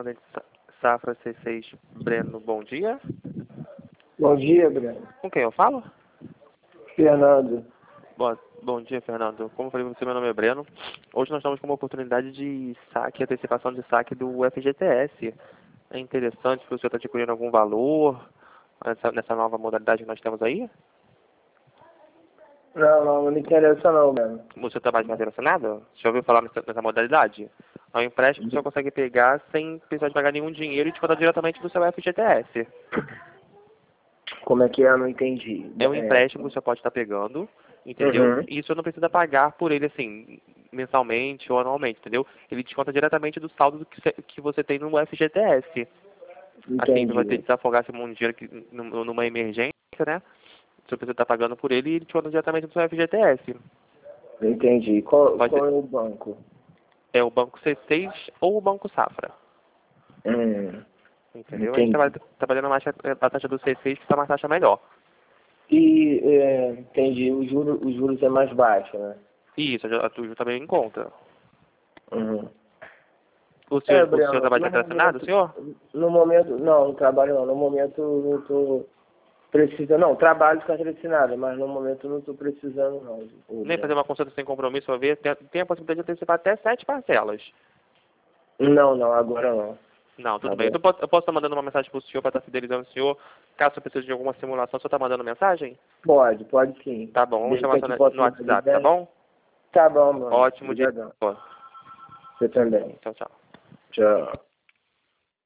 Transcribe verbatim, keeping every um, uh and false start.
correspondente Sa- Safra C seis, Breno, bom dia. Bom dia, Breno. Com quem eu falo? Fernando. Bom, bom dia, Fernando. Como eu falei pra você, meu nome é Breno. Hoje nós estamos com uma oportunidade de saque, antecipação de saque do F G T S. É interessante se o senhor está adquirindo algum valor nessa, nessa nova modalidade que nós temos aí. Não, não, não me interessa não, Breno. Você trabalha de carteira assinada? Você já ouviu falar nessa, nessa modalidade? É um empréstimo que o senhor consegue pegar sem precisar de pagar nenhum dinheiro e descontar diretamente do seu F G T S. Como é que é? Eu não entendi. É um empréstimo que o senhor pode estar pegando, entendeu? Uhum. E o senhor não precisa pagar por ele, assim, mensalmente ou anualmente, entendeu? Ele desconta diretamente do saldo que você, que você tem no F G T S. Assim, você vai ter que Entendi. desafogar se um dinheiro que, num- numa emergência, né? O senhor precisa estar pagando por ele e ele desconta diretamente do seu F G T S. Entendi. Qual, Pode qual ser, é o banco? é o Banco C seis ou o Banco Safra, Hum, entendeu? A gente entendi. trabalha trabalhando mais a a taxa do C seis, que está uma taxa melhor. E, é, entendi. Os juros, os juros é mais baixo, né? Isso, a Tujo também em conta. Uhum. O É, senhor, o senhor Breno, trabalha de no carteira assinada, momento, senhor? no momento, não, não trabalho não. No momento não tô precisando, não, trabalho de carteira assinada, mas no momento não tô precisando não. ô, Nem fazer Breno. uma consulta sem compromisso, vai ver, tem, tem a possibilidade de antecipar até sete parcelas. Não, não, agora não. Não, tudo bem. Agora. Então, eu posso, eu posso estar mandando uma mensagem para o senhor para estar fidelizando o senhor. Caso você precise de alguma simulação, o senhor está mandando mensagem? Pode, pode sim. Tá bom, vamos Desde chamar que o senhor aqui no possa no WhatsApp, tá dez. bom? Tá bom, meu amigo. Ótimo dia. Obrigadão. Você também. Tchau, tchau. Tchau.